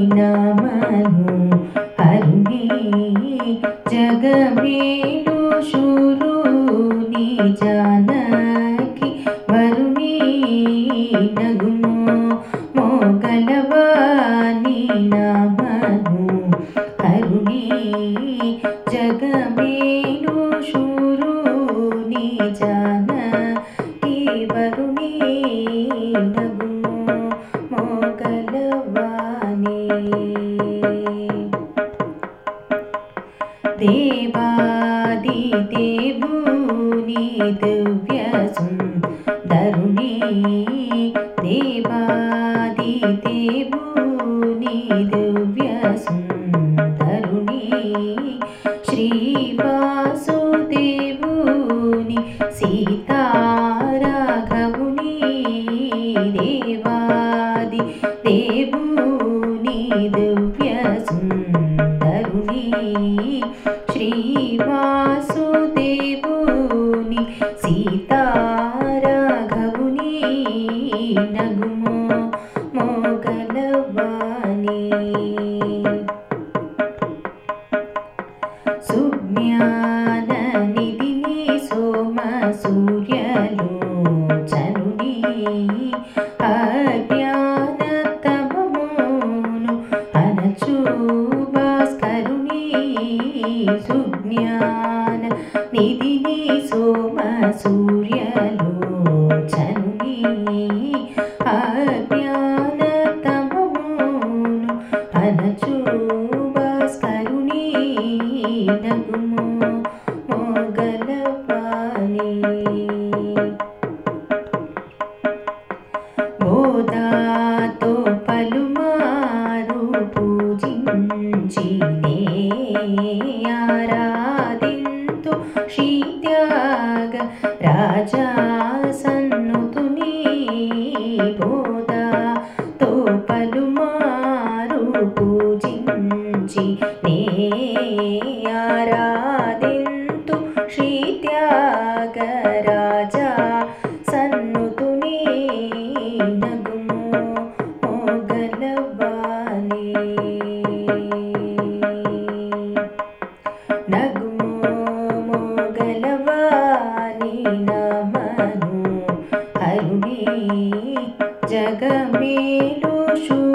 नामनु हरुणी जगमेलु शूरुनी Janaki Varuni नगुमो मोगलवानी नामनु हरुणी जगमेलु शूरुनी Janaki Varuni नगुमो मोगलवानी देवादिदेवुनी Divya सुंदरुणी देवादिदेवुनी Divya सुंदरुणी श्रीवासुदेवुनी Sita राघवुनी देवादिदेवुनी Divya सुंदरुणी श्रीवासुदेवुनी Sita राघवुनी नगुमो मोगलवानी सुज्ञाननिधिनी Som सूर्यलोचनुनी अज्ञानतमोनु अनचु भास्करुनी सुज्ञाननिधिनी Som सूर्यलोचनुनी अज्ञानतमोनु अनचु भास्करुनी नगुमो मोगलवानी బోధాతో పలుమారు పూజించినే ఆరాధింతు శ్రీత్యాగ Raja సన్నుతుని బోధాతో పలుమారు పూజించినే ఆరాధింతు శ్రీత్యాగ Raja సన్నుతుని నగుమో మొగలవాని నగుమో మొగలవాని నమను హరుణి జగమేలు